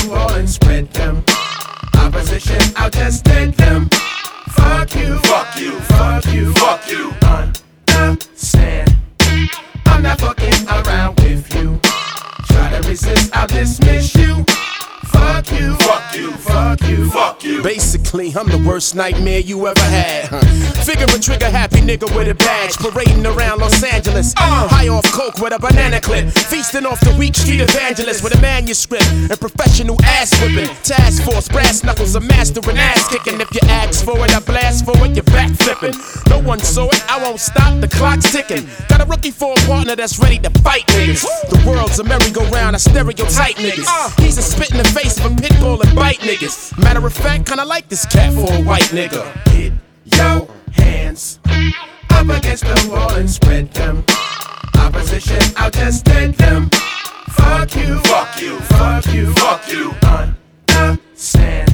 the wall and spread them. Opposition, I'll just dead them. Fuck you, fuck you, fuck you, fuck you. Understand? I'm not fucking around with you. Try to resist, I'll dismiss you. Fuck you, fuck you, fuck you, fuck you. Basically, I'm the worst nightmare you ever had. Figure a trigger happy nigga with a badge, parading around Los Angeles. High off coke with a banana clip, feasting off the weak street evangelist with a manuscript and professional ass whipping. Task force, brass knuckles, a master in ass kicking. If you ask for it, I blast for it, you're back flipping. No one saw it, I won't stop, the clock's ticking. Got a rookie for a partner that's ready to fight niggas. The world's a merry-go-round, I stereotype niggas. He's a spit in the face of a pit bull and bite niggas. Matter of fact, kinda like this cat for a white nigga. Get your hands up against the wall and spread them. Opposition, I'll just dead them. Fuck you, fuck you, fuck you, fuck you. Understand?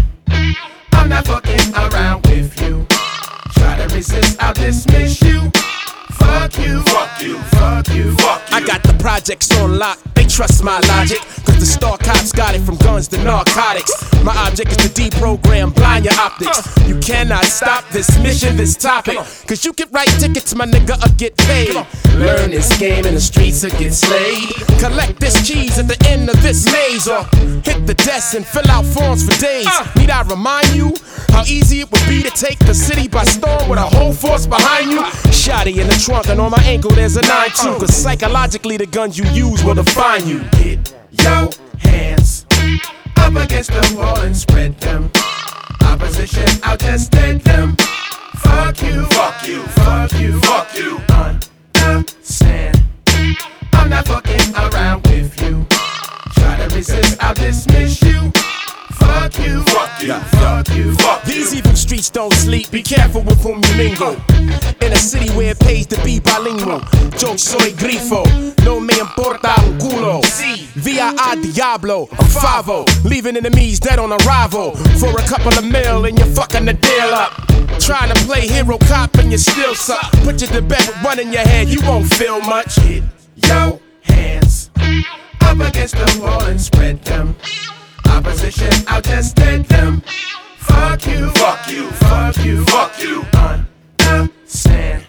I'm not fucking around with you. Try to resist, I'll dismiss you. Fuck you, fuck you, fuck you, fuck you. I got the projects on lock, they trust my logic. Cause the star cops got it from guns to narcotics. My object is to deprogram, blind your optics. You cannot stop this mission, this topic. Cause you get right tickets, my nigga, or get paid. Learn this game in the streets or get slayed. Collect this cheese at the end of this maze. Or hit the desk and fill out forms for days. Need I remind you how easy it would be to take the city by storm with a whole force behind you? Shotty in the trunk and on my ankle there's a 9-2. Cause psychologically the guns you use will define you. Get your hands up against the wall and spread them. Opposition, I'll just dead them. Fuck you, fuck you, fuck you, fuck you. Understand? I'm not fucking around with you. Try to resist, I'll dismiss you. Fuck you, fuck you, fuck you, fuck you. These evil streets don't sleep, be careful with whom you mingle. In a city where it pays to be bilingual. Yo soy grifo, no me importa un culo. Via a Diablo, I'm 5-0, leaving enemies dead on arrival. For a couple of mil and you're fucking the deal up. Trying to play hero cop and you still suck. Put you to bed with one in your head, you won't feel much. Get your hands up against the wall and spread them. Opposition, I'll just dead them. Fuck you, fuck you, fuck you, fuck you. Understand?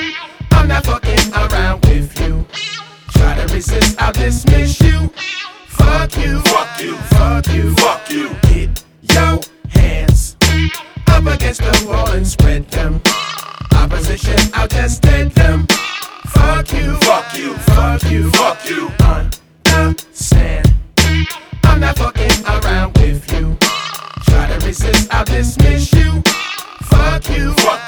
I'm not fucking around with you. Try to resist, I'll dismiss you. Fuck you, fuck you, fuck you, fuck you. Get your hands up against the wall and spread them. Opposition, I'll just dead them. Fuck you, fuck you, fuck you, fuck you. Understand? I'm not fucking around with you. Try to resist, I'll dismiss you. Fuck you, fuck